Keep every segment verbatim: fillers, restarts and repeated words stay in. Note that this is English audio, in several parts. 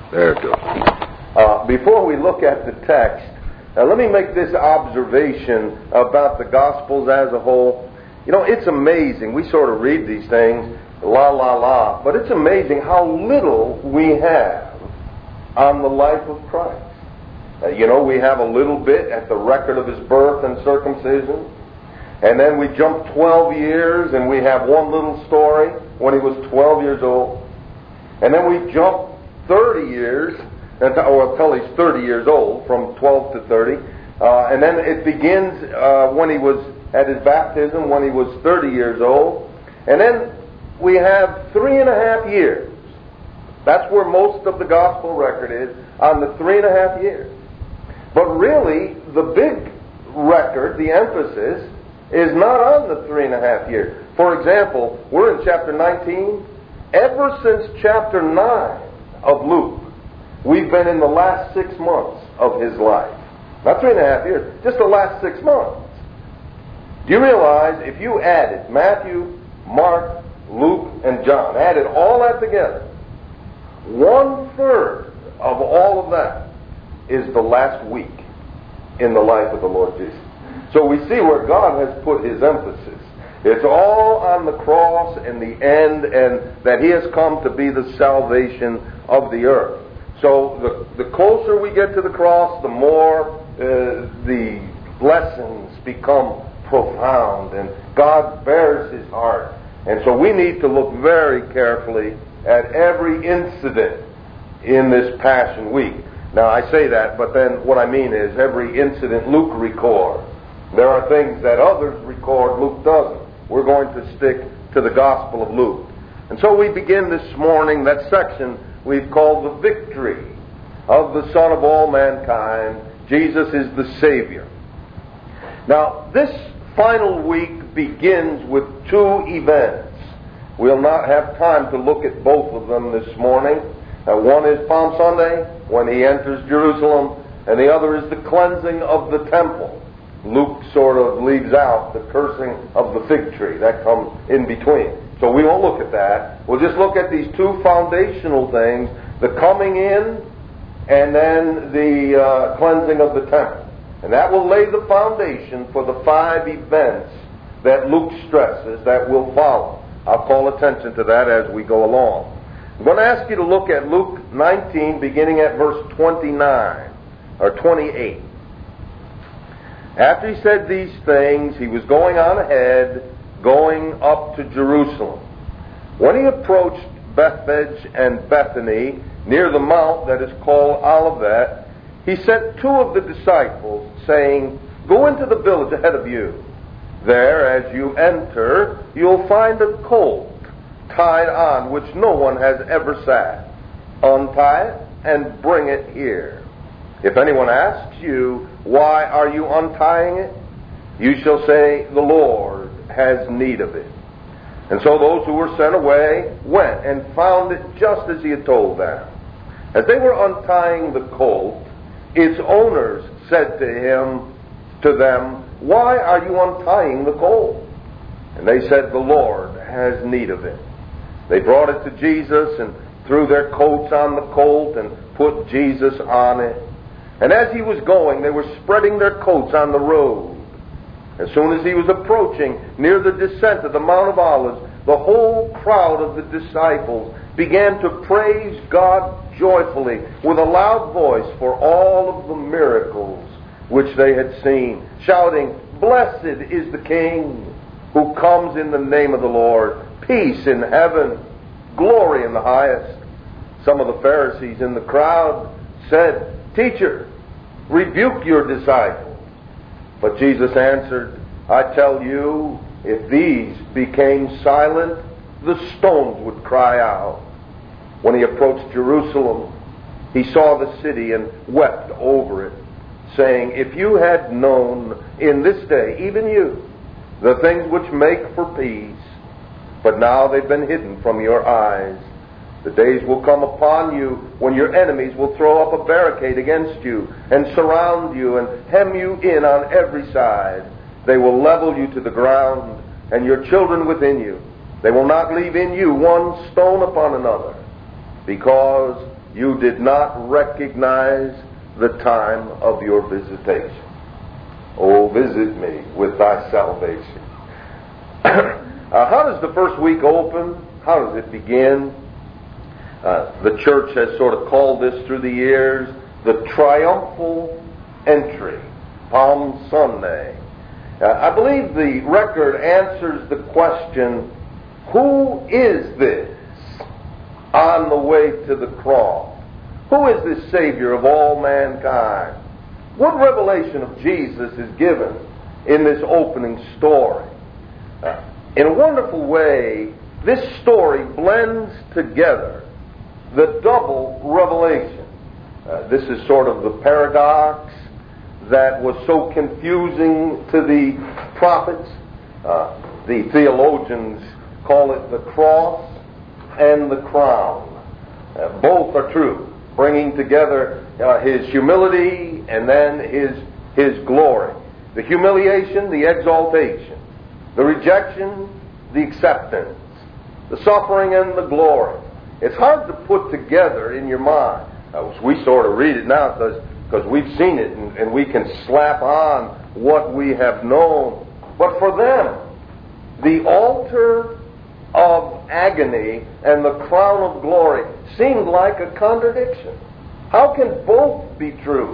There it goes. Uh, before we look at the text, uh, let me make this observation about the Gospels as a whole. You know, it's amazing. We sort of read these things, la, la, la, but it's amazing how little we have on the life of Christ. Uh, you know, we have a little bit at the record of his birth and circumcision, and then we jump twelve years and we have one little story when he was twelve years old, and then we jump thirty years, or until he's thirty years old, from twelve to thirty, uh, and then it begins uh, when he was at his baptism, when he was thirty years old, and then we have three and a half years. That's where most of the gospel record is, on the three and a half years. But really, the big record, the emphasis, is not on the three and a half years. For example, we're in chapter nineteen. Ever since chapter nine of Luke, we've been in the last six months of his life. Not three and a half years, just the last six months. Do you realize if you added Matthew, Mark, Luke, and John, added all that together, one third of all of that is the last week in the life of the Lord Jesus. So we see where God has put his emphasis. It's all on the cross and the end, and that he has come to be the salvation of the earth. So the, the closer we get to the cross, the more uh, the blessings become profound, and God bears his heart. And so we need to look very carefully at every incident in this Passion Week. Now I say that, but then what I mean is every incident Luke records. There are things that others record, Luke doesn't. We're going to stick to the Gospel of Luke. And so we begin this morning, that section we've called the victory of the Son of all mankind. Jesus is the Savior. Now, this final week begins with two events. We'll not have time to look at both of them this morning. Uh, one is Palm Sunday, when he enters Jerusalem, and the other is the cleansing of the temple. Luke sort of leaves out the cursing of the fig tree. That comes in between. So we won't look at that. We'll just look at these two foundational things, the coming in and then the uh, cleansing of the temple. And that will lay the foundation for the five events that Luke stresses that will follow. I'll call attention to that as we go along. I'm going to ask you to look at Luke nineteen, beginning at verse twenty-nine, or twenty-eight. After he said these things, he was going on ahead, going up to Jerusalem. When he approached Bethphage and Bethany, near the mount that is called Olivet, he sent two of the disciples, saying, "Go into the village ahead of you. There, as you enter, you'll find a colt tied on, which no one has ever sat. Untie it and bring it here. If anyone asks you, 'Why are you untying it?' you shall say, 'The Lord has need of it.'" And so those who were sent away went and found it just as he had told them. As they were untying the colt, its owners said to him, to them, "Why are you untying the colt?" And they said, "The Lord has need of it." They brought it to Jesus and threw their coats on the colt and put Jesus on it. And as he was going, they were spreading their coats on the road. As soon as he was approaching near the descent of the Mount of Olives, the whole crowd of the disciples began to praise God joyfully with a loud voice for all of the miracles which they had seen, shouting, "Blessed is the King who comes in the name of the Lord. Peace in heaven, glory in the highest." Some of the Pharisees in the crowd said, "Teacher, rebuke your disciples." But Jesus answered, "I tell you, if these became silent, the stones would cry out." When he approached Jerusalem, he saw the city and wept over it, saying, "If you had known in this day, even you, the things which make for peace, but now they've been hidden from your eyes. The days will come upon you when your enemies will throw up a barricade against you and surround you and hem you in on every side. They will level you to the ground and your children within you. They will not leave in you one stone upon another, because you did not recognize the time of your visitation. Oh, visit me with thy salvation. uh, how does the first week open? How does it begin? Uh, the church has sort of called this through the years the triumphal entry, Palm Sunday. Uh, I believe the record answers the question, who is this on the way to the cross? Who is this Savior of all mankind? What revelation of Jesus is given in this opening story? Uh, in a wonderful way, this story blends together the double revelation. Uh, this is sort of the paradox that was so confusing to the prophets. Uh, the theologians call it the cross and the crown. Uh, both are true, bringing together uh, his humility and then his, his glory. The humiliation, the exaltation. The rejection, the acceptance. The suffering and the glory. It's hard to put together in your mind. Uh, we sort of read it now because because we've seen it and, and we can slap on what we have known. But for them, the altar of agony and the crown of glory seemed like a contradiction. How can both be true?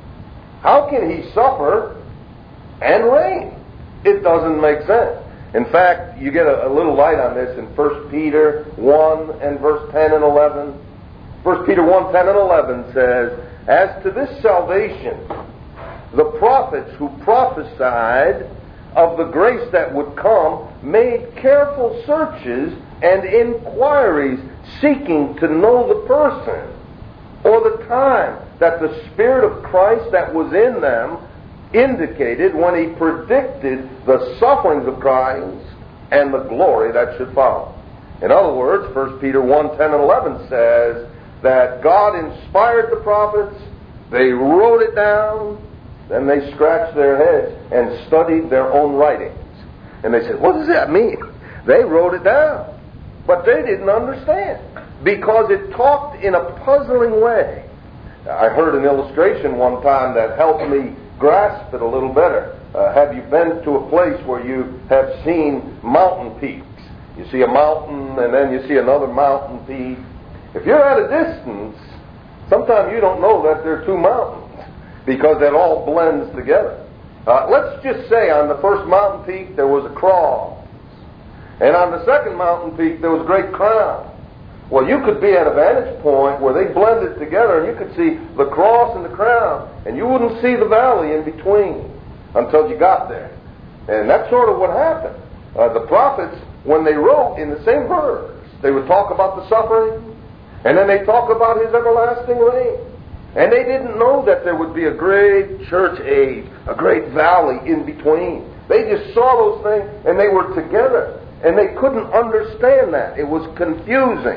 How can he suffer and reign? It doesn't make sense. In fact, you get a, a little light on this in First Peter one and verse ten and eleven. First Peter one, ten and eleven says, as to this salvation, the prophets who prophesied of the grace that would come made careful searches and inquiries, seeking to know the person or the time that the Spirit of Christ that was in them indicated when he predicted the sufferings of Christ and the glory that should follow. In other words, First Peter one, ten and eleven says that God inspired the prophets, they wrote it down, then they scratched their heads and studied their own writings. And they said, what does that mean? They wrote it down. But they didn't understand because it talked in a puzzling way. I heard an illustration one time that helped me grasp it a little better. Uh, have you been to a place where you have seen mountain peaks? You see a mountain and then you see another mountain peak. If you're at a distance, sometimes you don't know that there are two mountains because that all blends together. Uh, let's just say on the first mountain peak there was a cross. And on the second mountain peak there was a great crown. Well, you could be at a vantage point where they blended together and you could see the cross and the crown, and you wouldn't see the valley in between until you got there. And that's sort of what happened. Uh, the prophets, when they wrote in the same verse, they would talk about the suffering, and then they talk about his everlasting reign. And they didn't know that there would be a great church age, a great valley in between. They just saw those things and they were together. And they couldn't understand that. It was confusing.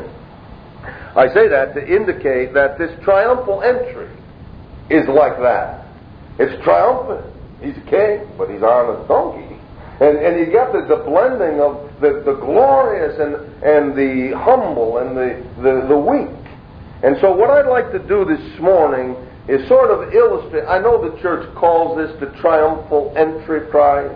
I say that to indicate that this triumphal entry is like that. It's triumphant. He's a king, but he's on a donkey. And, and you got the, the blending of the, the glorious and, and the humble and the, the, the weak. And so what I'd like to do this morning is sort of illustrate. I know the church calls this the triumphal entry prize,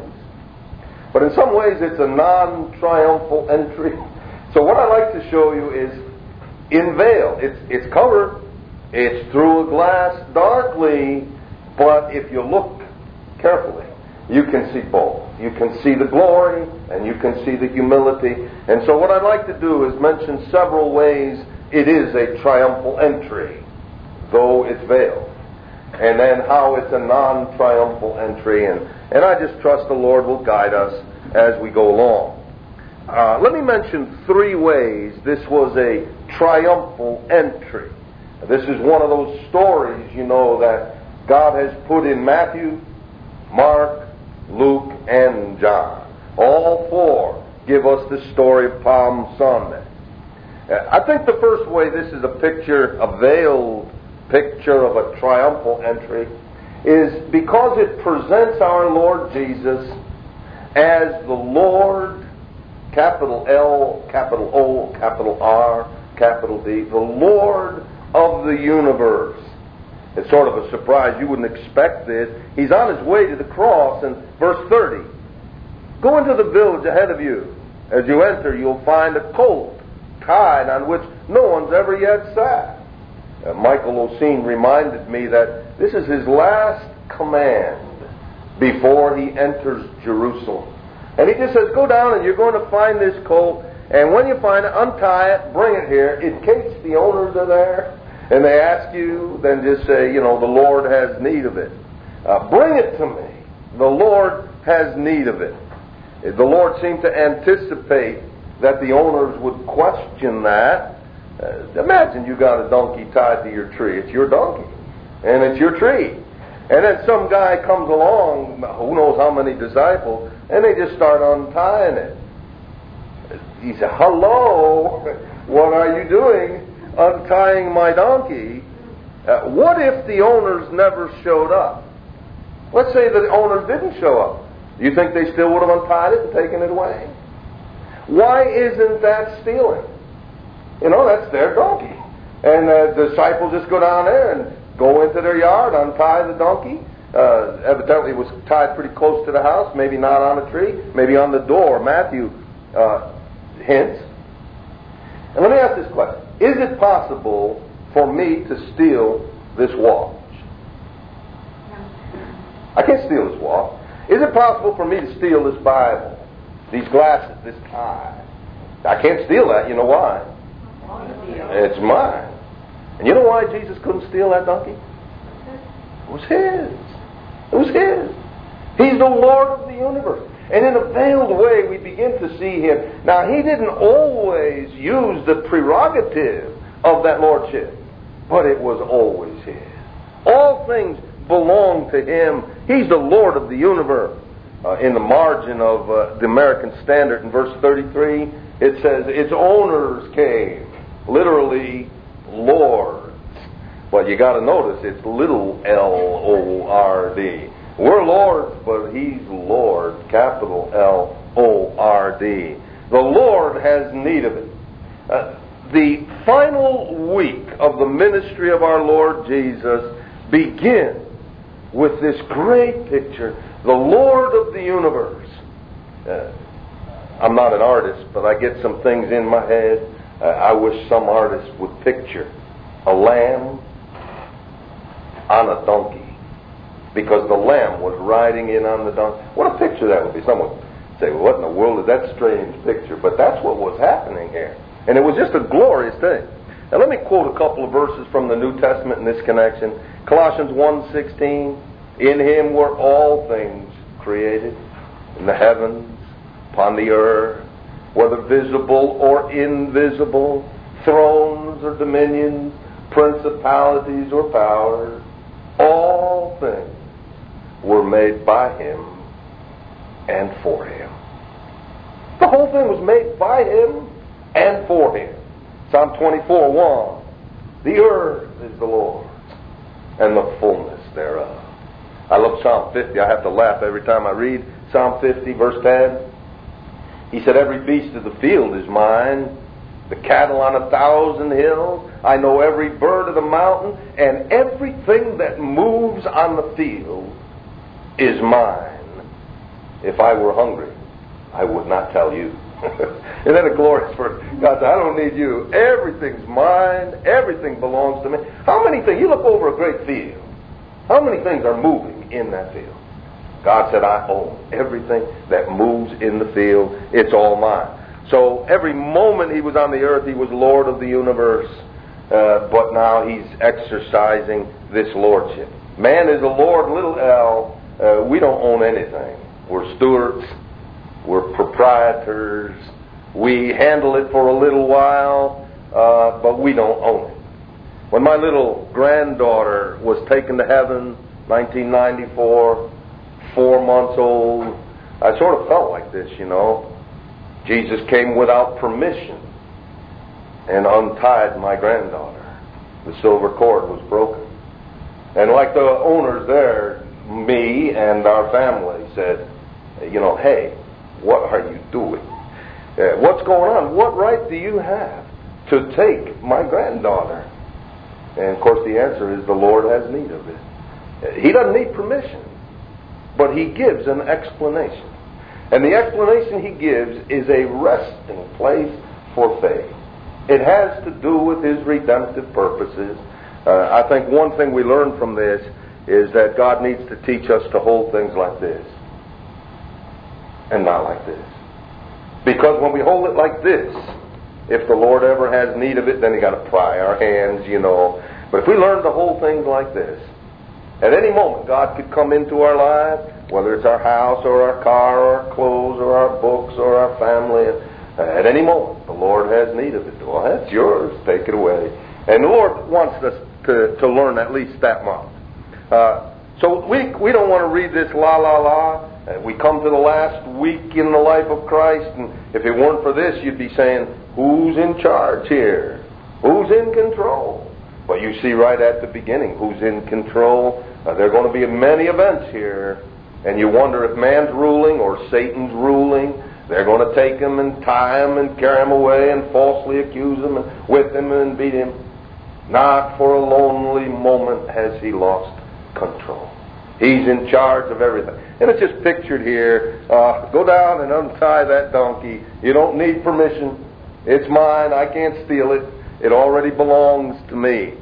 but in some ways it's a non-triumphal entry. So what I'd like to show you is in veil. It's, it's covered. It's through a glass darkly, but if you look carefully, you can see both. You can see the glory and you can see the humility. And so what I'd like to do is mention several ways it is a triumphal entry, though it's veiled. And then how it's a non-triumphal entry. And, and I just trust the Lord will guide us as we go along. Uh, let me mention three ways this was a triumphal entry. This is one of those stories, you know, that God has put in Matthew, Mark, Luke, and John. All four give us the story of Palm Sunday. I think the first way this is a picture, a veiled picture of a triumphal entry, is because it presents our Lord Jesus as the Lord, capital L, capital O, capital R, capital D, the Lord of the universe. It's sort of a surprise. You wouldn't expect this. He's on his way to the cross in verse thirty. Go into the village ahead of you. As you enter, you'll find a colt tied on which no one's ever yet sat. Uh, Michael Oseen reminded me that this is his last command before he enters Jerusalem. And he just says, go down and you're going to find this colt, and when you find it, untie it, bring it here. In case the owners are there and they ask you, then just say, you know, the Lord has need of it. Uh, bring it to me. The Lord has need of it. The Lord seemed to anticipate that the owners would question that. Uh, imagine you got a donkey tied to your tree. It's your donkey, and it's your tree. And then some guy comes along, who knows how many disciples, and they just start untying it. He said, hello, what are you doing untying my donkey? Uh, what if the owners never showed up? Let's say the owners didn't show up. You think they still would have untied it and taken it away? Why isn't that stealing? You know, that's their donkey. And uh, the disciples just go down there and go into their yard, untie the donkey. Uh, evidently it was tied pretty close to the house, maybe not on a tree, maybe on the door. Matthew uh, hints. And let me ask this question. Is it possible for me to steal this watch? I can't steal this watch. Is it possible for me to steal this Bible, these glasses, this tie? I can't steal that. You know why? It's mine. And you know why Jesus couldn't steal that donkey? It was his. It was his. He's the Lord of the universe. And in a veiled way, we begin to see him. Now, he didn't always use the prerogative of that lordship, but it was always his. All things belong to him. He's the Lord of the universe. Uh, in the margin of uh, the American Standard, in verse thirty-three, it says, its owners came. Literally, lords. But you got to notice, it's little L O R D. We're lords, but he's Lord, capital L O R D. The Lord has need of it. Uh, the final week of the ministry of our Lord Jesus begins with this great picture, the Lord of the universe. Uh, I'm not an artist, but I get some things in my head. Uh, I wish some artist would picture a lamb on a donkey, because the lamb was riding in on the donkey. What a picture that would be. Someone would say, well, what in the world is that strange picture? But that's what was happening here. And it was just a glorious thing. Now let me quote a couple of verses from the New Testament in this connection. Colossians one sixteen, in him were all things created, in the heavens, upon the earth, whether visible or invisible, thrones or dominions, principalities or powers. All things were made by him and for him. The whole thing was made by him and for him. Psalm twenty-four one, the earth is the Lord's and the fullness thereof. I love Psalm fifty. I have to laugh every time I read Psalm fifty, verse ten. He said, every beast of the field is mine, the cattle on a thousand hills. I know every bird of the mountain, and everything that moves on the field is mine. If I were hungry, I would not tell you. Isn't that a glorious verse? God said, I don't need you. Everything's mine. Everything belongs to me. How many things? You look over a great field. How many things are moving in that field? God said, I own everything that moves in the field. It's all mine. So every moment he was on the earth, he was Lord of the universe. Uh, but now he's exercising this lordship. Man is a lord, little l. Uh, we don't own anything. We're stewards. We're proprietors. We handle it for a little while, uh, but we don't own it. When my little granddaughter was taken to heaven, nineteen ninety-four, four months old, I sort of felt like this, you know. Jesus came without permission and untied my granddaughter. The silver cord was broken. And like the owners there, me and our family said, you know, hey, what are you doing? Uh, what's going on? What right do you have to take my granddaughter? And of course the answer is the Lord has need of it. He doesn't need permission, but He gives an explanation. And the explanation He gives is a resting place for faith. It has to do with His redemptive purposes. Uh, I think one thing we learn from this is that God needs to teach us to hold things like this and not like this. Because when we hold it like this, if the Lord ever has need of it, then He's got to pry our hands, you know. But if we learn to hold things like this, at any moment God could come into our lives, whether it's our house or our car or our clothes or our books or our family. At any moment the Lord has need of it. Well, that's yours. Take it away. And the Lord wants us to, to learn at least that much. Uh, so we we don't want to read this la la la. Uh, we come to the last week in the life of Christ, and if it weren't for this, you'd be saying, who's in charge here? Who's in control? But you see right at the beginning who's in control. Uh, there are going to be many events here, and you wonder if man's ruling or Satan's ruling. They're going to take him and tie him and carry him away and falsely accuse him and whip him and beat him. Not for a lonely moment has he lost control. He's in charge of everything. And it's just pictured here. Uh, go down and untie that donkey. You don't need permission. It's mine. I can't steal it. It already belongs to me.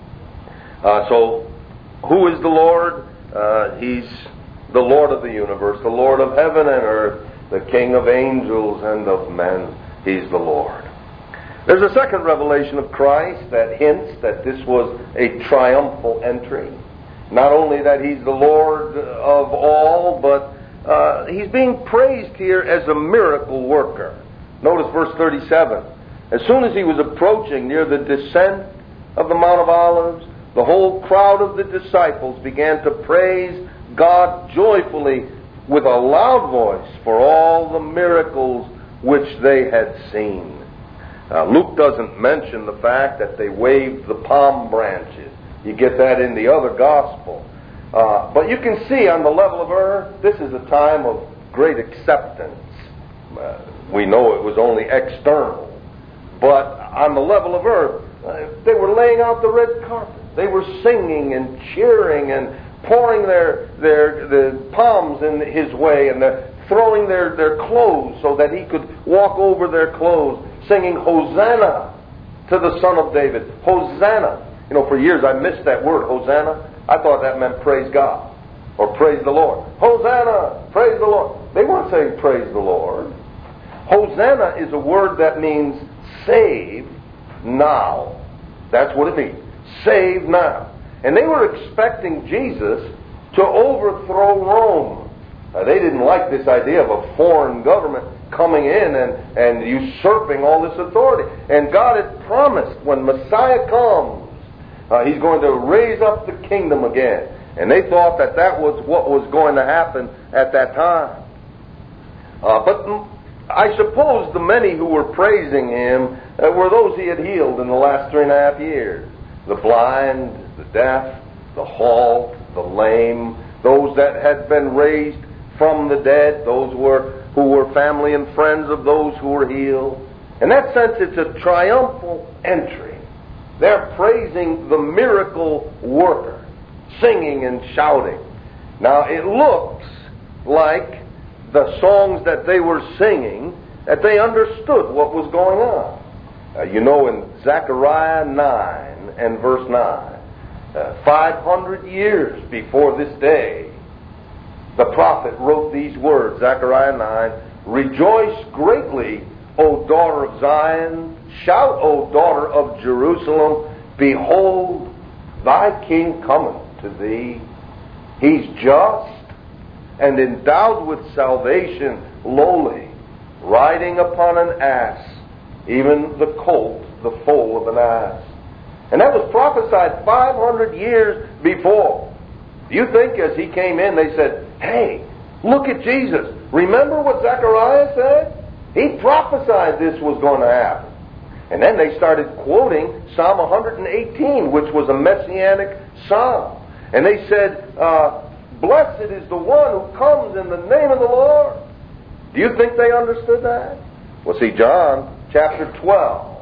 Uh, so, who is the Lord? Uh, he's the Lord of the universe, the Lord of heaven and earth, the King of angels and of men. He's the Lord. There's a second revelation of Christ that hints that this was a triumphal entry. Not only that He's the Lord of all, but uh, He's being praised here as a miracle worker. Notice verse thirty-seven. As soon as He was approaching near the descent of the Mount of Olives, the whole crowd of the disciples began to praise God joyfully with a loud voice for all the miracles which they had seen. Uh, Luke doesn't mention the fact that they waved the palm branches. You get that in the other gospel. Uh, but you can see on the level of earth, this is a time of great acceptance. Uh, we know it was only external. But on the level of earth, uh, they were laying out the red carpet. They were singing and cheering and pouring their their the palms in His way, and they're throwing their, their clothes so that He could walk over their clothes, singing Hosanna to the Son of David. Hosanna. You know, for years I missed that word, Hosanna. I thought that meant praise God or praise the Lord. Hosanna, praise the Lord. They weren't saying praise the Lord. Hosanna is a word that means save now. That's what it means. Save now. And they were expecting Jesus to overthrow Rome. Now, they didn't like this idea of a foreign government coming in and, and usurping all this authority. And God had promised when Messiah comes, uh, He's going to raise up the kingdom again. And they thought that that was what was going to happen at that time. Uh, but I suppose the many who were praising Him uh, were those He had healed in the last three and a half years. The blind, the deaf, the halt, the lame, those that had been raised from the dead, those were who were family and friends of those who were healed. In that sense, it's a triumphal entry. They're praising the miracle worker, singing and shouting. Now, it looks like the songs that they were singing, that they understood what was going on. Uh, you know, in Zechariah nine and verse nine, uh, five hundred years before this day, the prophet wrote these words, Zechariah nine, "Rejoice greatly, O daughter of Zion. Shout, O daughter of Jerusalem. Behold, thy king cometh to thee. He's just and endowed with salvation, lowly, riding upon an ass, even the colt, the foal of an ass." And that was prophesied five hundred years before. Do you think as He came in, they said, "Hey, look at Jesus. Remember what Zechariah said? He prophesied this was going to happen." And then they started quoting Psalm one eighteen, which was a messianic psalm. And they said, uh, "Blessed is the one who comes in the name of the Lord." Do you think they understood that? Well, see, John chapter twelve,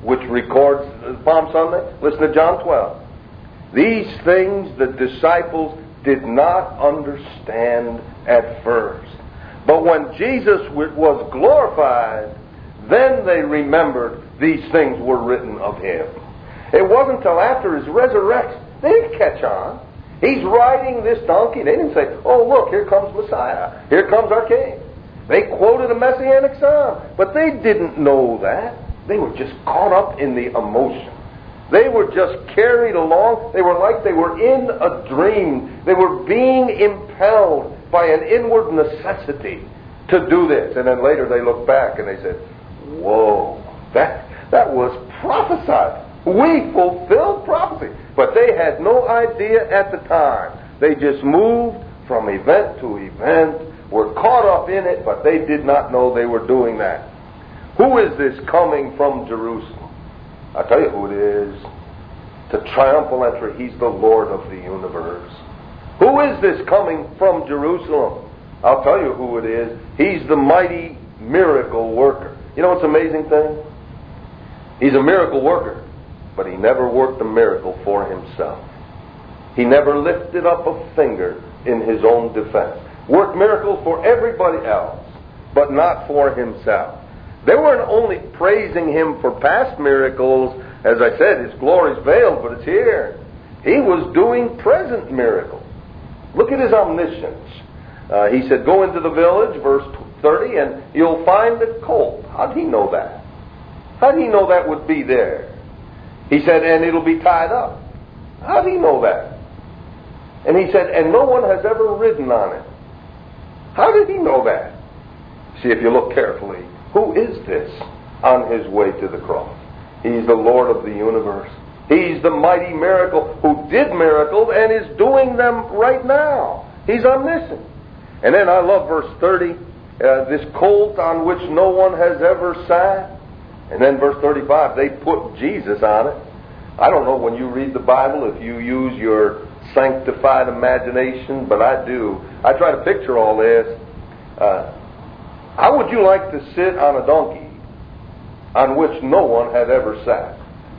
which records Palm Sunday. Listen to John twelve. These things the disciples did not understand at first. But when Jesus was glorified, then they remembered these things were written of him. It wasn't until after his resurrection. They didn't catch on. He's riding this donkey. They didn't say, oh, look, here comes Messiah. Here comes our King. They quoted a Messianic psalm. But they didn't know that. They were just caught up in the emotion. They were just carried along. They were like they were in a dream. They were being impelled by an inward necessity to do this. And then later they looked back and they said, whoa, that, that was prophesied. We fulfilled prophecy. But they had no idea at the time. They just moved from event to event, were caught up in it, but they did not know they were doing that. Who is this coming from Jerusalem? I'll tell you who it is. The triumphal entry. He's the Lord of the universe. Who is this coming from Jerusalem? I'll tell you who it is. He's the mighty miracle worker. You know what's an amazing thing? He's a miracle worker, but he never worked a miracle for himself. He never lifted up a finger in his own defense. Worked miracles for everybody else, but not for himself. They weren't only praising him for past miracles. As I said, his glory's veiled, but it's here. He was doing present miracles. Look at his omniscience. Uh, he said, go into the village, verse thirty, and you'll find a colt. How'd he know that? How'd he know that would be there? He said, and it'll be tied up. How'd he know that? And he said, and no one has ever ridden on it. How did he know that? See, if you look carefully, who is this on his way to the cross? He's the Lord of the universe. He's the mighty miracle who did miracles and is doing them right now. He's omniscient. And then I love verse thirty, uh, this colt on which no one has ever sat. And then verse thirty-five, they put Jesus on it. I don't know when you read the Bible if you use your sanctified imagination, but I do. I try to picture all this. Uh, how would you like to sit on a donkey on which no one had ever sat?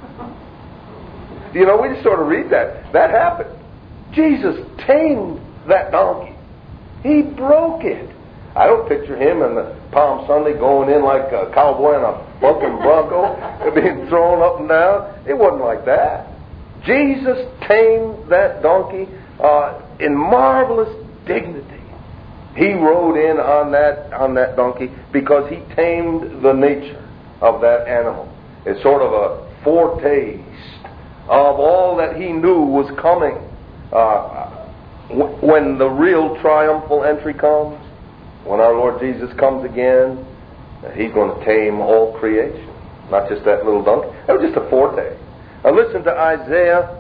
You know, we just sort of read that. That happened. Jesus tamed that donkey. He broke it. I don't picture him in the Palm Sunday going in like a cowboy on a bucking bronco, being thrown up and down. It wasn't like that. Jesus tamed that donkey uh, in marvelous dignity. He rode in on that on that donkey because he tamed the nature of that animal. It's sort of a foretaste of all that he knew was coming. Uh, w- when the real triumphal entry comes, when our Lord Jesus comes again, he's going to tame all creation, not just that little donkey. That was just a foretaste. Now listen to Isaiah.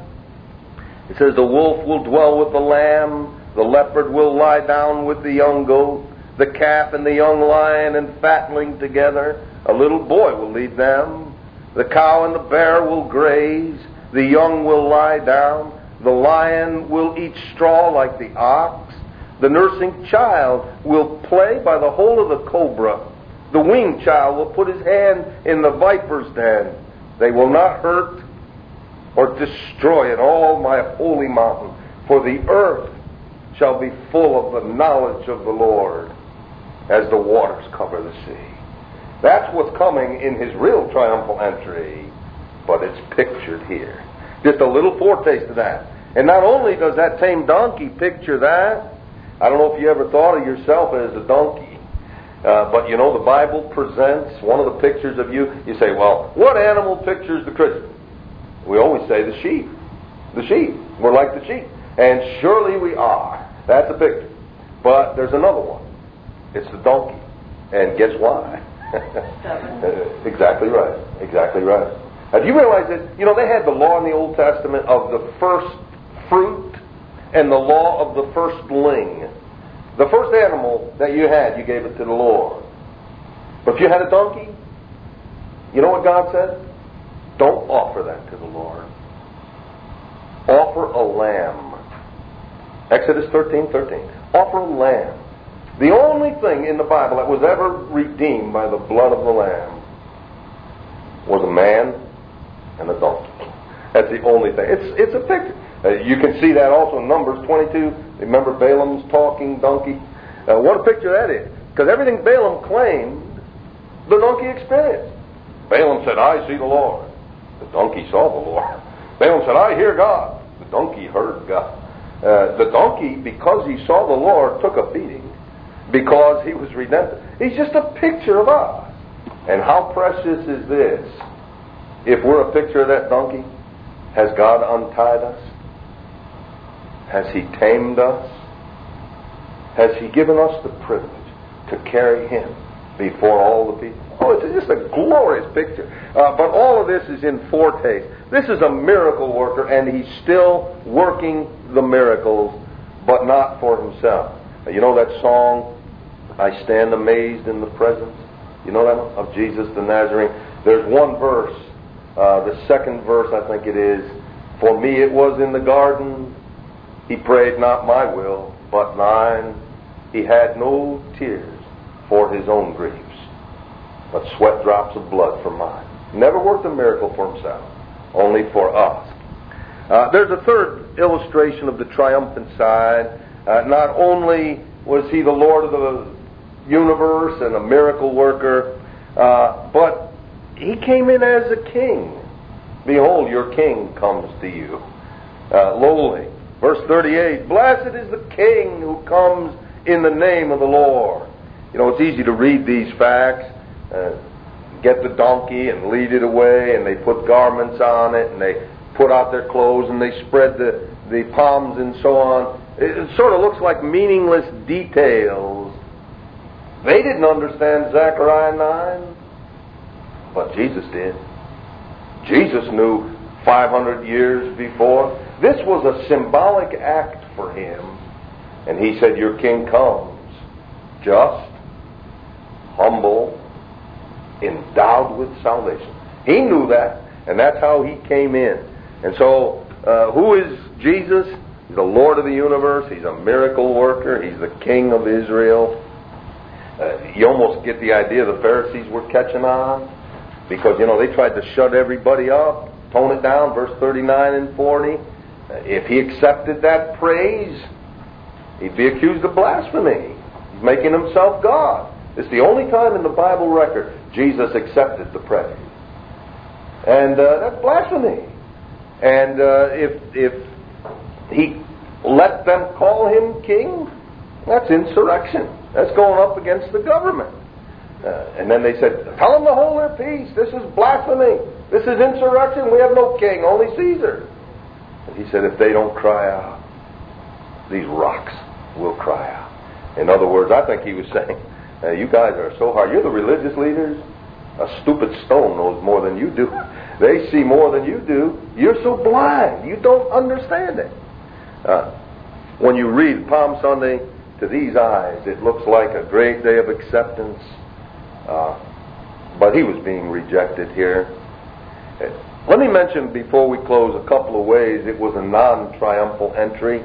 It says, the wolf will dwell with the lamb, the leopard will lie down with the young goat, the calf and the young lion and fatling together. A little boy will lead them. The cow and the bear will graze. The young will lie down. The lion will eat straw like the ox. The nursing child will play by the hole of the cobra. The weaned child will put his hand in the viper's den. They will not hurt or destroy it, all my holy mountain. For the earth shall be full of the knowledge of the Lord as the waters cover the sea. That's what's coming in his real triumphal entry, but it's pictured here. Just a little foretaste of that. And not only does that tame donkey picture that, I don't know if you ever thought of yourself as a donkey, uh, but you know the Bible presents one of the pictures of you. You say, well, what animal pictures the Christian? We always say the sheep. The sheep. We're like the sheep. And surely we are. That's a picture. But there's another one. It's the donkey. And guess why? Exactly right. Exactly right. Now, do you realize that, you know, they had the law in the Old Testament of the first fruit and the law of the firstling. The first animal that you had, you gave it to the Lord. But if you had a donkey, you know what God said? Don't offer that to the Lord. Offer a lamb. Exodus thirteen thirteen. Offer a lamb. The only thing in the Bible that was ever redeemed by the blood of the lamb was a man and a donkey. That's the only thing. It's it's a picture. Uh, you can see that also in Numbers twenty-two. Remember Balaam's talking donkey? Uh, what a picture that is. Because everything Balaam claimed, the donkey experienced. Balaam said, I see the Lord. The donkey saw the Lord. Balaam said, I hear God. The donkey heard God. Uh, the donkey, because he saw the Lord, took a beating because he was redempted. He's just a picture of us. And how precious is this? If we're a picture of that donkey, has God untied us? Has He tamed us? Has He given us the privilege to carry Him before all the people? Oh, it's just a glorious picture. Uh, but all of this is in foretaste. This is a miracle worker, and He's still working the miracles, but not for Himself. You know that song, I stand amazed in the presence? You know that one? Of Jesus the Nazarene? There's one verse, uh, the second verse I think it is, for me it was in the garden, He prayed not my will, but thine. He had no tears for His own griefs, but sweat drops of blood for mine. Never worked a miracle for Himself, only for us. Uh, there's a third illustration of the triumphant side. Uh, not only was He the Lord of the universe and a miracle worker, uh, but He came in as a king. Behold, your king comes to you, uh, lowly. Verse thirty-eight, blessed is the king who comes in the name of the Lord. You know, it's easy to read these facts, uh, get the donkey and lead it away, and they put garments on it, and they put out their clothes, and they spread the, the palms and so on. It, it sort of looks like meaningless details. They didn't understand Zechariah nine, but Jesus did. Jesus knew five hundred years before. This was a symbolic act for Him. And He said, your king comes just, humble, endowed with salvation. He knew that, and that's how He came in. And so, uh, who is Jesus? He's the Lord of the universe. He's a miracle worker. He's the King of Israel. Uh, you almost get the idea the Pharisees were catching on, because, you know, they tried to shut everybody up, tone it down, verse thirty-nine and forty. Uh, if He accepted that praise, He'd be accused of blasphemy. He's making Himself God. It's the only time in the Bible record Jesus accepted the praise. And uh, that's blasphemy. And uh, if, if He let them call Him king, that's insurrection. That's going up against the government. Uh, and then they said, tell them to hold their peace. This is blasphemy. This is insurrection. We have no king, only Caesar. And He said, if they don't cry out, these rocks will cry out. In other words, I think He was saying, uh, you guys are so hard. You're the religious leaders. A stupid stone knows more than you do. They see more than you do. You're so blind. You don't understand it. Uh, when you read Palm Sunday, to these eyes, it looks like a great day of acceptance. Uh, but He was being rejected here. Uh, let me mention before we close a couple of ways it was a non-triumphal entry.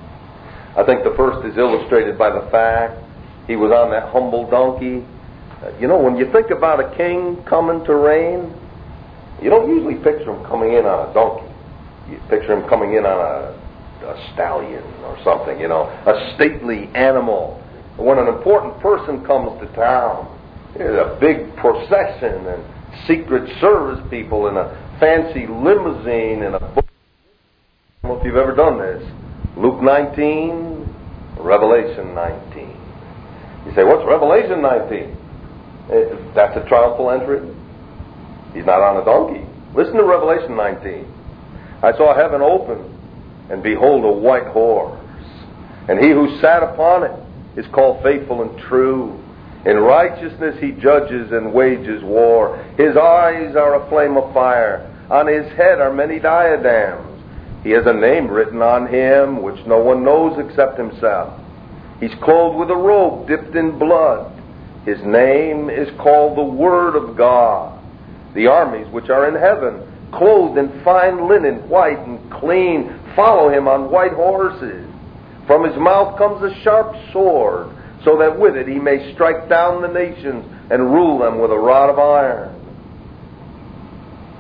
I think the first is illustrated by the fact He was on that humble donkey. Uh, you know, when you think about a king coming to reign, you don't usually picture him coming in on a donkey. You picture him coming in on a, a stallion or something, you know, a stately animal. When an important person comes to town, there's a big procession and secret service people in a fancy limousine and a book. I don't know if you've ever done this. Luke nineteen, Revelation nineteen. You say, what's Revelation nineteen? That's a triumphal entry. He's not on a donkey. Listen to Revelation nineteen. I saw heaven open, and behold, a white horse. And He who sat upon it is called Faithful and True. In righteousness He judges and wages war. His eyes are a flame of fire. On His head are many diadems. He has a name written on Him which no one knows except Himself. He's clothed with a robe dipped in blood. His name is called the Word of God. The armies which are in heaven, clothed in fine linen, white and clean, follow Him on white horses. From His mouth comes a sharp sword, so that with it He may strike down the nations and rule them with a rod of iron.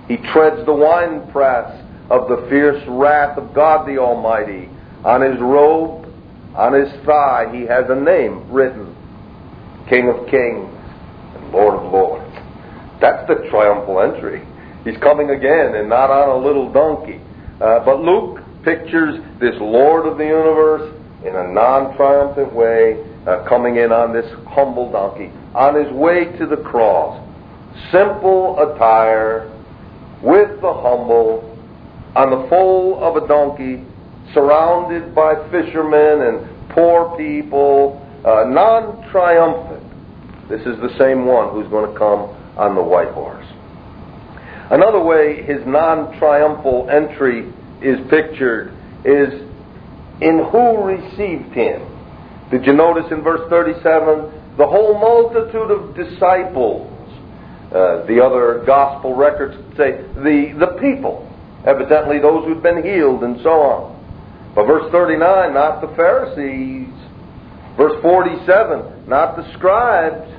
He treads the winepress of the fierce wrath of God the Almighty. On his robe, on his thigh, he has a name written, King of Kings and Lord of Lords. That's the triumphal entry. He's coming again, and not on a little donkey. Uh, but Luke pictures this Lord of the universe in a non-triumphant way, uh, coming in on this humble donkey, on his way to the cross. Simple attire, with the humble, on the foal of a donkey, surrounded by fishermen and poor people, uh, non-triumphant. This is the same one who's going to come on the white horse. Another way his non-triumphal entry is pictured is in who received him. Did you notice in verse thirty-seven, the whole multitude of disciples, uh, the other gospel records say the, the people, evidently those who'd been healed and so on. But verse thirty-nine, not the Pharisees. Verse forty-seven, not the scribes.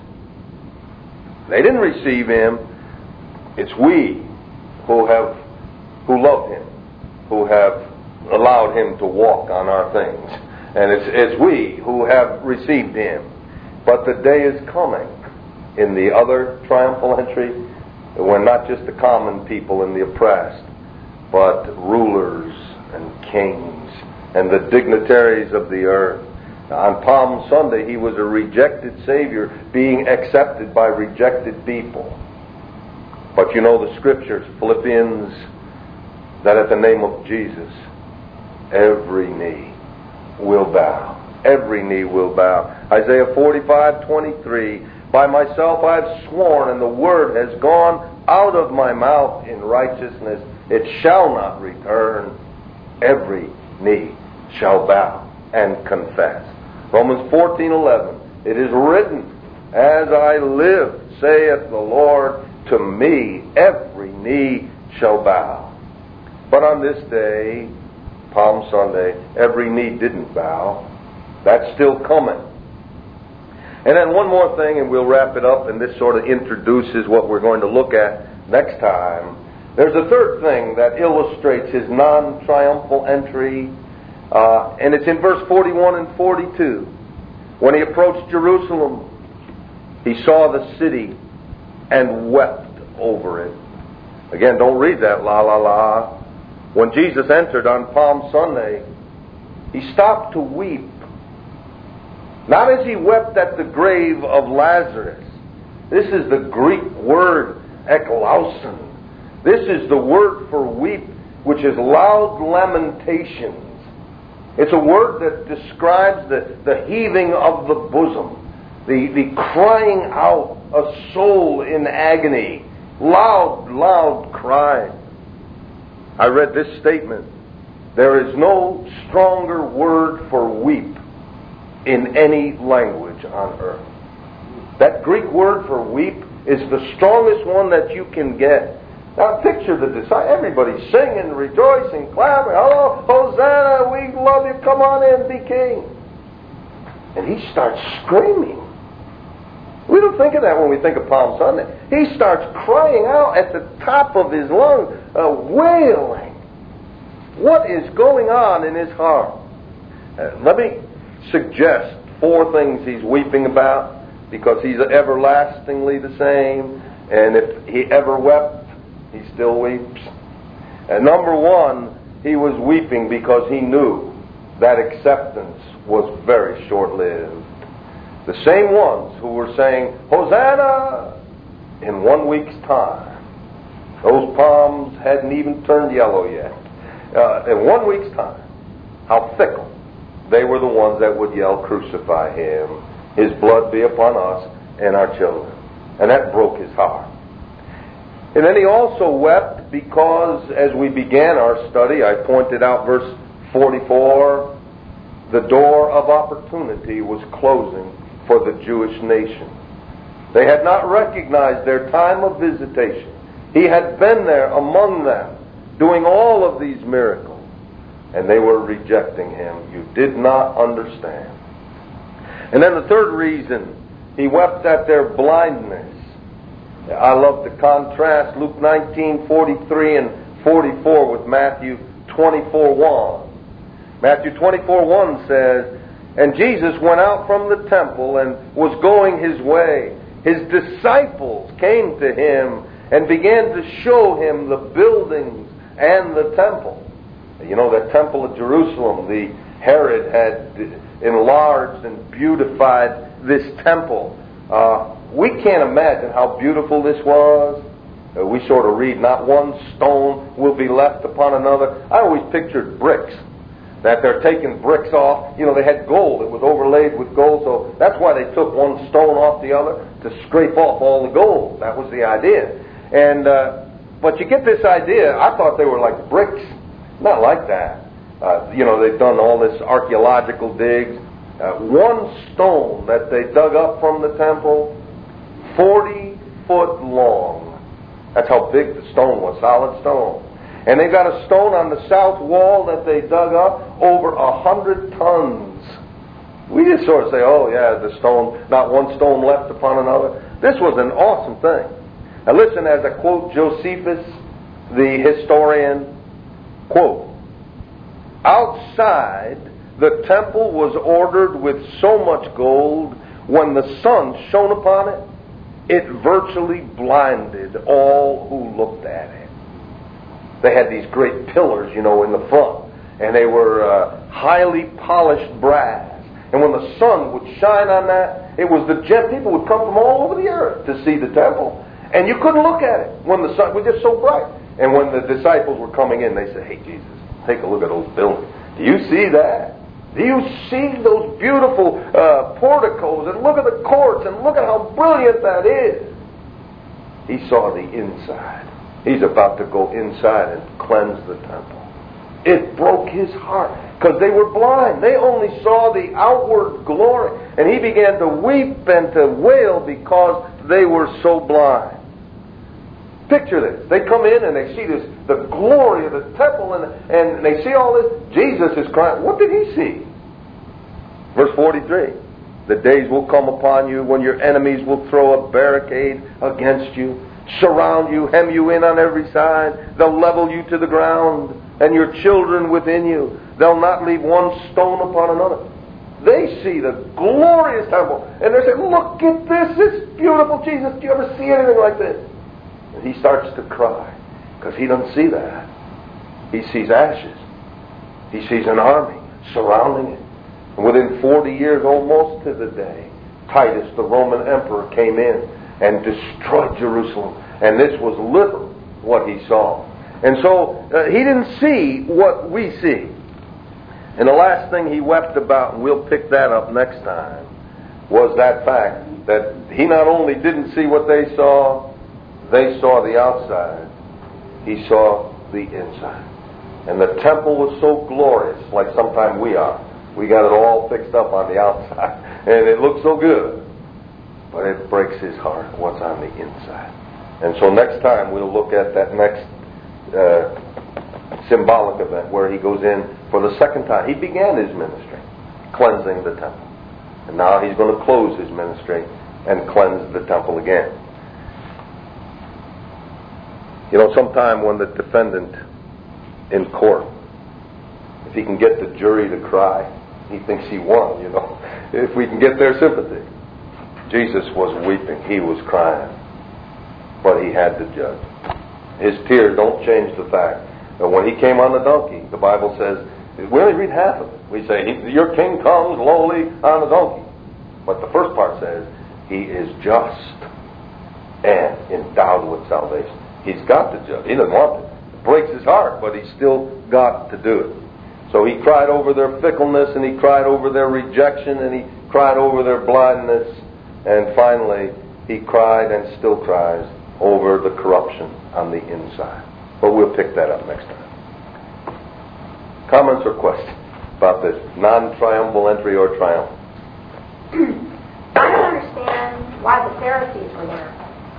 They didn't receive him. It's we who have, who love him, who have allowed him to walk on our things. And it's, it's we who have received him. But the day is coming in the other triumphal entry when not just the common people and the oppressed, but rulers and kings and the dignitaries of the earth. On Palm Sunday, he was a rejected Savior being accepted by rejected people. But you know the Scriptures, Philippians, that at the name of Jesus, every knee will bow. Every knee will bow. Isaiah forty-five twenty-three, by myself I have sworn, and the word has gone out of my mouth in righteousness. It shall not return. Every knee shall bow and confess. Romans fourteen eleven, it is written, as I live, saith the Lord, to me every knee shall bow. But on this day, Palm Sunday, every knee didn't bow. That's still coming. And then one more thing, and we'll wrap it up, and this sort of introduces what we're going to look at next time. There's a third thing that illustrates his non-triumphal entry, uh, and it's in verse forty-one and forty-two. When he approached Jerusalem, he saw the city and wept over it. Again, don't read that la la la. When Jesus entered on Palm Sunday, he stopped to weep. Not as he wept at the grave of Lazarus. This is the Greek word eklauson. This is the word for weep, which is loud lamentations. It's a word that describes the, the heaving of the bosom, the, the crying out, a soul in agony, loud, loud crying. I read this statement. There is no stronger word for weep in any language on earth. That Greek word for weep is the strongest one that you can get. Now picture the disciples, everybody singing, rejoicing, clapping, oh, Hosanna, we love you, come on in, be king. And he starts screaming. We don't think of that when we think of Palm Sunday. He starts crying out at the top of his lungs, uh, wailing. What is going on in his heart? Uh, let me suggest four things he's weeping about, because he's everlastingly the same, and if he ever wept, he still weeps. And number one, he was weeping because he knew that acceptance was very short-lived. The same ones who were saying, Hosanna, in one week's time. Those palms hadn't even turned yellow yet. Uh, in one week's time, how fickle. They were the ones that would yell, crucify him. His blood be upon us and our children. And that broke his heart. And then he also wept because, as we began our study, I pointed out verse forty-four, the door of opportunity was closing for the Jewish nation. They had not recognized their time of visitation. He had been there among them, doing all of these miracles, and they were rejecting him. You did not understand. And then the third reason, he wept at their blindness. I love to contrast Luke nineteen forty-three and forty-four with Matthew twenty-four one. Matthew twenty-four one says, "And Jesus went out from the temple and was going his way. His disciples came to him and began to show him the buildings and the temple." You know, that temple of Jerusalem, the Herod had enlarged and beautified this temple. Uh, we can't imagine how beautiful this was. Uh, we sort of read, not one stone will be left upon another. I always pictured bricks, that they're taking bricks off. You know, they had gold. It was overlaid with gold, so that's why they took one stone off the other, to scrape off all the gold. That was the idea. And uh, but you get this idea, I thought they were like bricks. Not like that. Uh, you know, they've done all this archaeological digs. Uh, one stone that they dug up from the temple, forty foot long. That's how big the stone was, solid stone. And they got a stone on the south wall that they dug up over a hundred tons. We just sort of say, oh yeah, the stone, not one stone left upon another. This was an awesome thing. Now listen as I quote Josephus, the historian, quote, "Outside, the temple was ordered with so much gold, when the sun shone upon it, it virtually blinded all who looked at it." They had these great pillars, you know, in the front, and they were uh, highly polished brass. And when the sun would shine on that, it was the gem. People would come from all over the earth to see the temple, and you couldn't look at it when the sun was just so bright. And when the disciples were coming in, they said, "Hey, Jesus, take a look at those buildings. Do you see that? Do you see those beautiful uh, porticos? And look at the courts, and look at how brilliant that is." He saw the inside. He's about to go inside and cleanse the temple. It broke his heart because they were blind. They only saw the outward glory. And he began to weep and to wail because they were so blind. Picture this. They come in and they see this, the glory of the temple, and, and they see all this. Jesus is crying. What did he see? Verse forty-three. "The days will come upon you when your enemies will throw a barricade against you, surround you, hem you in on every side. They'll level you to the ground, and your children within you. They'll not leave one stone upon another." They see the glorious temple, and they're saying, "Look at this. It's beautiful, Jesus. Do you ever see anything like this?" And he starts to cry because he doesn't see that. He sees ashes. He sees an army surrounding it. And within forty years, almost to the day, Titus, the Roman emperor, came in and destroyed Jerusalem. And this was literally what he saw. And so uh, he didn't see what we see. And the last thing he wept about, and we'll pick that up next time, was that fact that he not only didn't see what they saw, they saw the outside, he saw the inside. And the temple was so glorious, like sometime we are. We got it all fixed up on the outside, and it looks so good. But it breaks his heart what's on the inside. And so next time we'll look at that next uh, symbolic event where he goes in for the second time. He began his ministry cleansing the temple. And now he's going to close his ministry and cleanse the temple again. You know, sometime when the defendant in court, if he can get the jury to cry, he thinks he won, you know. If we can get their sympathy. Jesus was weeping. He was crying. But he had to judge. His tears don't change the fact that when he came on the donkey, the Bible says, we only read half of it. We say, your king comes lowly on a donkey. But the first part says, he is just and endowed with salvation. He's got to judge. He doesn't want it. It breaks his heart, but he's still got to do it. So he cried over their fickleness, and he cried over their rejection, and he cried over their blindness, and finally he cried and still cries over the corruption on the inside. But we'll pick that up next time. Comments or questions about this non-triumphal entry or triumph? I don't understand why the Pharisees were there.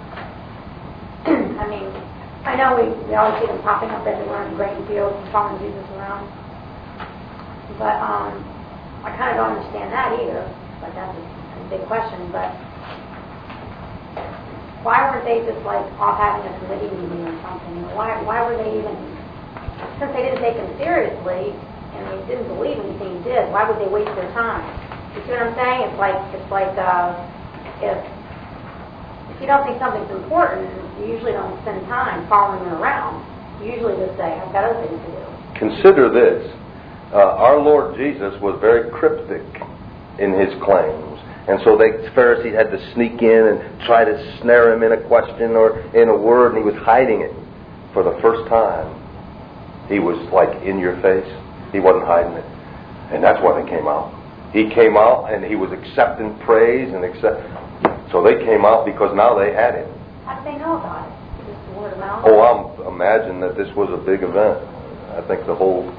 I mean, I know we, we always see them popping up everywhere in grain fields and following Jesus around. But um, I kind of don't understand that either. But that's a, a big question. But why weren't they just like off having a committee meeting or something? Why why were they even, since they didn't take him seriously and they didn't believe anything he did, why would they waste their time? You see what I'm saying? It's like it's like uh, if if you don't think something's important, you usually don't spend time following them around. You usually just say, I've got other things to do. Consider this. Uh, our Lord Jesus was very cryptic in his claims. And so the Pharisees had to sneak in and try to snare him in a question or in a word, and he was hiding it. For the first time, he was like in your face. He wasn't hiding it. And that's why they came out. He came out and he was accepting praise and accept. So they came out because now they had him. How did they know about it? Just the word of mouth? Oh, I imagine that this was a big event. I think the whole...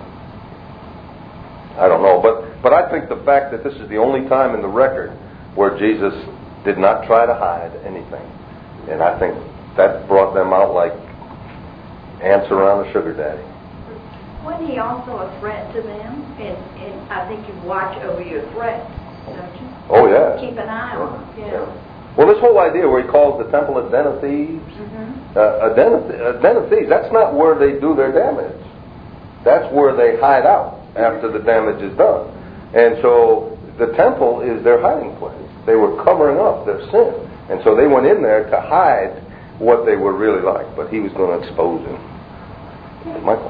I don't know. But, but I think the fact that this is the only time in the record where Jesus did not try to hide anything. And I think that brought them out like ants around a sugar daddy. Wasn't he also a threat to them? And, and I think you watch over your threats, don't you? Oh, yeah. Keep an eye on them. Yeah. yeah. Well, this whole idea where he calls the temple a den of thieves, Mm-hmm. uh, a, den of, a den of thieves, that's not where they do their damage. That's where they hide out after the damage is done. And so the temple is their hiding place. They were covering up their sin. And so they went in there to hide what they were really like. But he was going to expose them. Michael?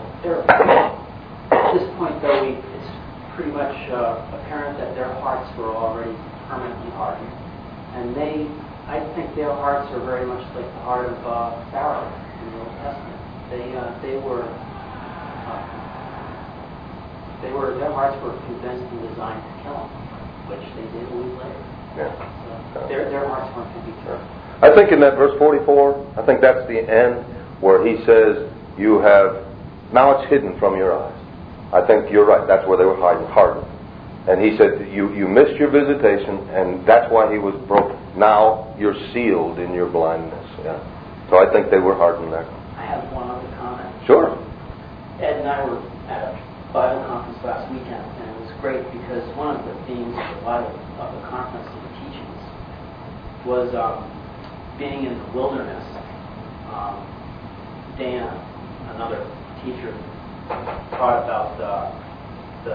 At this point, though, we, it's pretty much uh, apparent that their hearts were already permanently hardened. And they, I think their hearts are very much like the heart of uh, Pharaoh in the Old Testament. They, uh, they were... Uh, They were, their hearts were convinced and designed to kill him, which they did a week later. Yeah. So their, their hearts weren't to be killed. I think in that verse forty-four, I think that's the end where he says, you have, now it's hidden from your eyes. I think you're right. That's where they were hiding, hardened. And he said, you, you missed your visitation, and that's why he was broken. Now you're sealed in your blindness. Yeah. So I think they were hardened there. I have one other comment. Sure. Ed and I were at a Bible conference last weekend, and it was great because one of the themes of the Bible, of the conference and the teachings was um, being in the wilderness. Um, Dana, another teacher, taught about the, the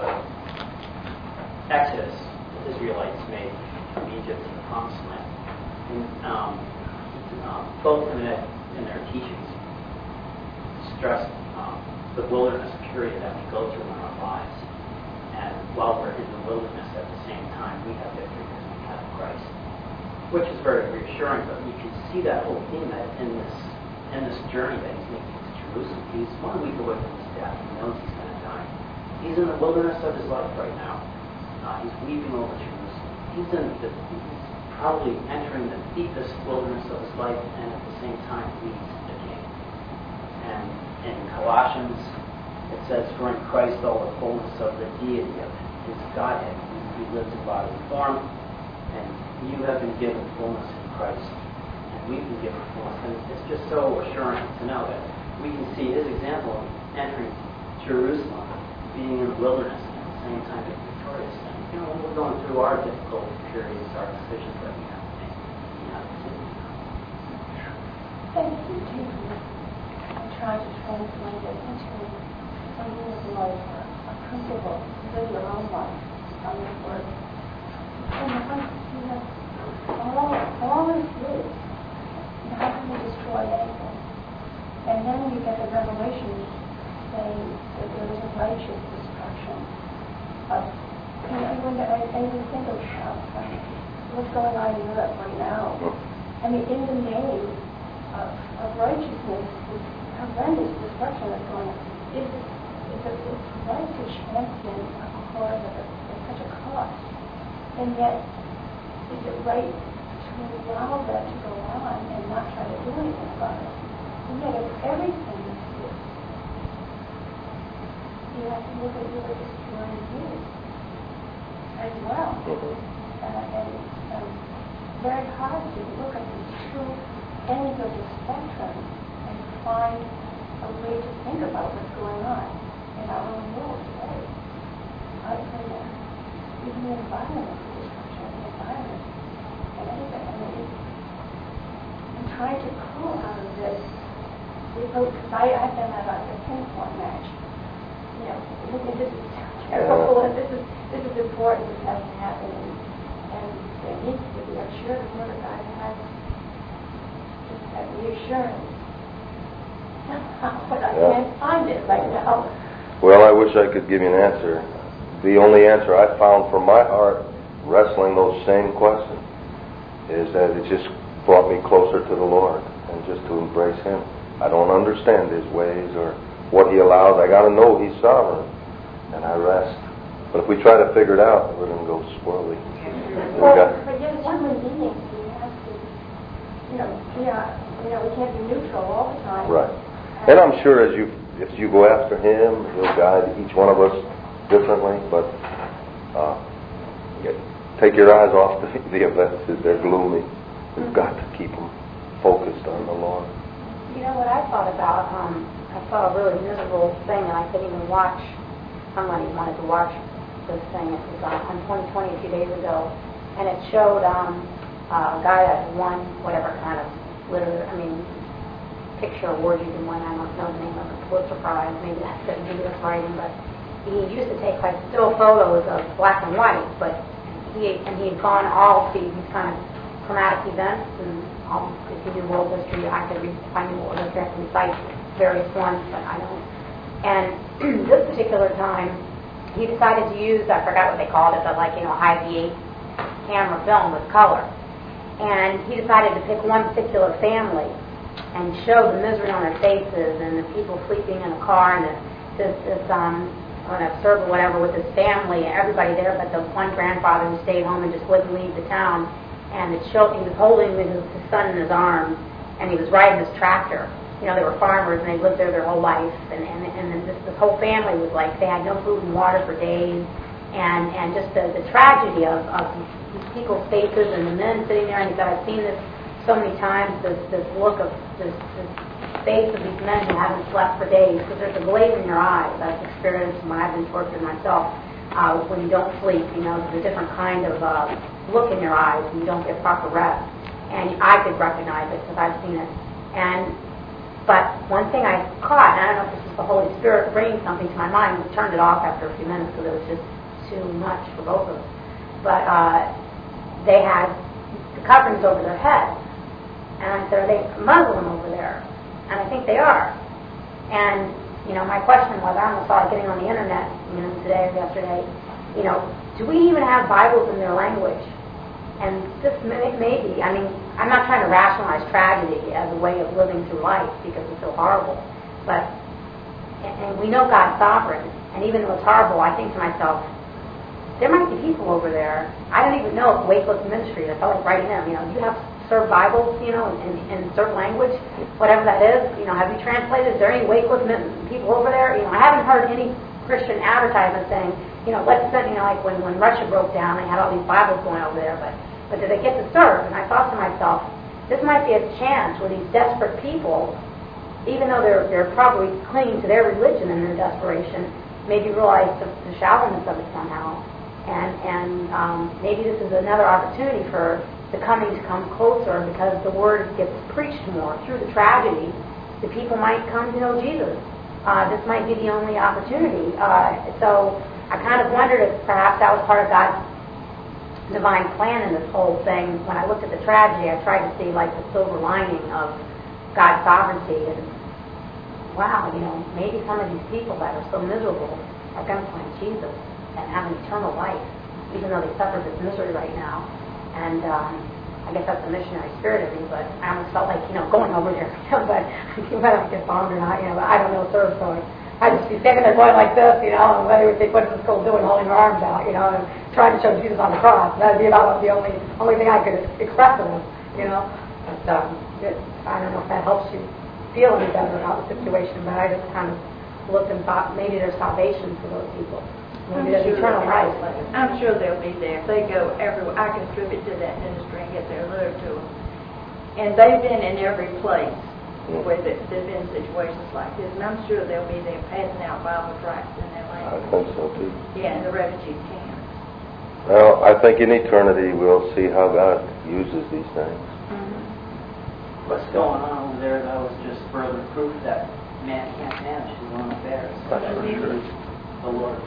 exodus the Israelites made from Egypt to the Promised Land. And um, um, both in, that, in their teachings stressed um, the wilderness period that we go through in our lives. And while we're in the wilderness at the same time, we have victory because we have Christ. Which is very reassuring, but you can see that whole theme that in this in this journey that he's making to Jerusalem. He's one week away from his death. He knows he's going to die. He's in the wilderness of his life right now. Uh, he's weeping over Jerusalem. He's in the, he's probably entering the deepest wilderness of his life, and at the same time, he's the king. And in Colossians, it says, for in Christ all the fullness of the deity of his Godhead, he lives in bodily form, and you have been given fullness in Christ, and we've been given fullness. And it's just so assuring to know that we can see his example of entering Jerusalem, being in the wilderness, and at the same time being victorious. And, you know, when we're going through our difficult periods, our decisions that we have to make, we have to do. Thank you, Jesus. I try to translate it into something that's like a, a principle to live your own life on this word. And the one, you know, all, all this is, how can we destroy anything? And then you get the revelation saying that there is a righteous destruction of, you know, when I, I even think of uh, what's going on in Europe right now. I mean, in the name of, of righteousness, this horrendous destruction that's going on. Is it, is it, it's right to champion a cause at, at such a cost, and yet is it right to allow that to go on and not try to do anything about it? And yet, if everything is here, you have to look at your destroying you as well, uh, and um, very hard to look at the two ends of the spectrum and find a way to think about what's going on in our own world today. I think that even the environment, the destruction of the environment, and anything, I mean, it's trying to pull out of this, because I, I've been at like a pinpoint match. You know, this is terrible, and this is this is important. This hasn't happened, and, and there needs to be. I'm sure the Word of God has just that reassurance. But I Yeah. can't find it right now. Well, I wish I could give you an answer. The only answer I found from my heart, wrestling those same questions, is that it just brought me closer to the Lord and just to embrace Him. I don't understand His ways or what He allows. I got to know He's sovereign, and I rest. But if we try to figure it out, we're going to go squirrely. We Well, got, but yet one human being, we have to, you know, we are, you know, we can't be neutral all the time. right. And I'm sure as you if you go after Him, He'll guide each one of us differently. But uh, take your eyes off the, the events as they're gloomy. We've got to keep them focused on the Lord. You know what I thought about? Um, I saw a really miserable thing, and I couldn't even watch. Somebody wanted to watch this thing. It was uh, on twenty twenty a few days ago, and it showed um, uh, a guy that won whatever kind of literary, I mean, picture award you can win. I don't know the name of it, Pulitzer Prize. Maybe that's it. Maybe that's writing, but he used to take like still photos of black and white, but he and he had gone all to these kind of traumatic events, and um, if you do world history, I could read, find the world history, I can recite various ones, but I don't. And this particular time, he decided to use, I forgot what they called it, but like, you know, high V eight camera film with color. And he decided to pick one particular family and show the misery on their faces and the people sleeping in a car and the, this, this um, on a serve or whatever with his family and everybody there, but the one grandfather who stayed home and just wouldn't leave the town. And it showed, he was holding his, his son in his arms, and he was riding his tractor. You know, they were farmers, and they lived there their whole life. And and, and then this, this whole family was like, they had no food and water for days. And and just the, the tragedy of, of these people's faces and the men sitting there. And he said, I've seen this so many times, this, this look of this, this face of these men who haven't slept for days, because there's a glaze in your eyes. I've experienced when I've been tortured myself. Uh, when you don't sleep, you know, there's a different kind of uh, look in your eyes, and you don't get proper rest. And I could recognize it because I've seen it. And but one thing I caught, and I don't know if this is the Holy Spirit bringing something to my mind. We turned it off after a few minutes because it was just too much for both of us. But uh, they had the coverings over their heads, and I said, "Are they Muslim over there?" And I think they are. And you know, my question was, I almost saw it getting on the internet, you know, today or yesterday. You know, do we even have Bibles in their language? And this may, maybe, I mean, I'm not trying to rationalize tragedy as a way of living through life because it's so horrible. But, and, and we know God's sovereign, and even though it's horrible, I think to myself, there might be people over there. I don't even know if Wakeless Ministry, I felt like writing them, you know, do you have serve Bibles, you know, in, in certain language, whatever that is, you know, have you translated? Is there any Wakeless people over there? You know, I haven't heard any Christian advertisement saying, you know, let's send, you know, like when, when Russia broke down, they had all these Bibles going over there, but, but did they get to serve? And I thought to myself, this might be a chance where these desperate people, even though they're they're probably clinging to their religion in their desperation, maybe realize the, the shallowness of it somehow. And, and um, maybe this is another opportunity for the coming to come closer because the word gets preached more through the tragedy. The people might come to know Jesus. Uh, this might be the only opportunity. Uh, so I kind of wondered if perhaps that was part of God's divine plan in this whole thing. When I looked at the tragedy, I tried to see like the silver lining of God's sovereignty. And wow, you know, maybe some of these people that are so miserable are going to find Jesus and have an eternal life, even though they suffer this misery right now. And um, I guess that's the missionary spirit of me, but I almost felt like, you know, going over there, you know, but whether I get bombed or not, you know, I don't know, sir, so I'd just be standing there going like this, you know, and whether they would think, what's this girl doing, holding her arms out, you know, and trying to show Jesus on the cross. That'd be about the only only thing I could express to them, you know. But um, it, I don't know if that helps you feel any better about the situation, but I just kind of looked and thought maybe there's salvation for those people. Maybe there's sure eternal life. I'm sure they'll be there. If they go everywhere, I contribute to that ministry and get their letter to them. And they've been in every place where there's been situations like this, and I'm sure they'll be there passing out Bible tracts in their I language. think so too. Yeah, in the refugee camps. Well, I think in eternity we'll see how God uses these things. Mm-hmm. what's going on over there, though, is just further proof that man can't manage his own affairs. That's for sure. The Lord.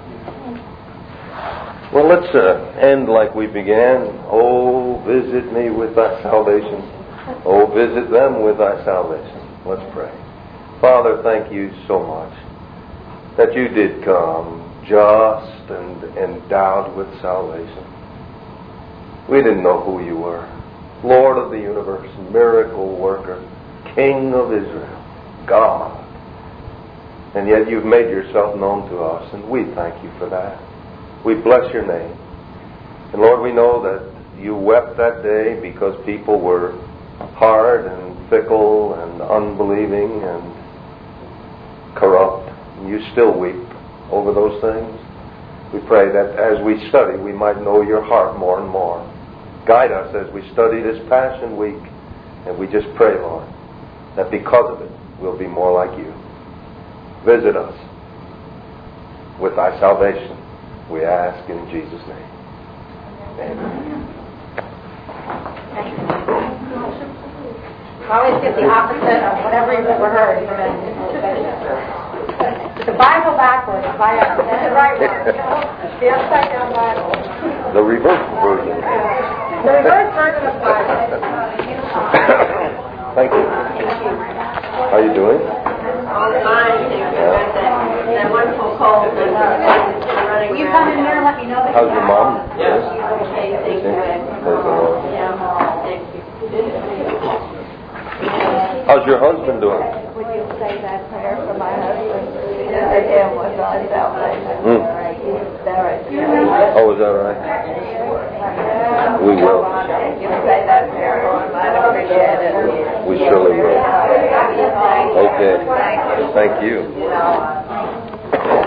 Well, let's uh, end like we began. Oh, visit me with thy salvation. Oh, visit them with thy salvation. Let's pray. Father, thank you so much that you did come just and endowed with salvation. We didn't know who you were. Lord of the universe, miracle worker, King of Israel, God. And yet you've made yourself known to us, and we thank you for that. We bless your name. And Lord, we know that you wept that day because people were hard and fickle and unbelieving and corrupt. And you still weep over those things. We pray that as we study, we might know your heart more and more. Guide us as we study this Passion Week. And we just pray, Lord, that because of it, we'll be more like you. Visit us with thy salvation, we ask in Jesus' name. Amen. I always get the opposite of whatever you've ever heard from it. The Bible backwards. The Bible. That's the right one. The upside down Bible. The reverse version. The reverse version of the Bible. Thank you. How are you doing? Fine, that wonderful cold and running Will you come in there and let me know that How's your mom? Yes. Okay, thank you. Praise the Lord. Yeah, thank you. How's your husband doing? Would you say that prayer for my husband? That him was on salvation. Mm. He's there. Oh, is that right? We will. You say that prayer for him. I'd appreciate it. We surely will. Okay. Thank you. Thank you. You know,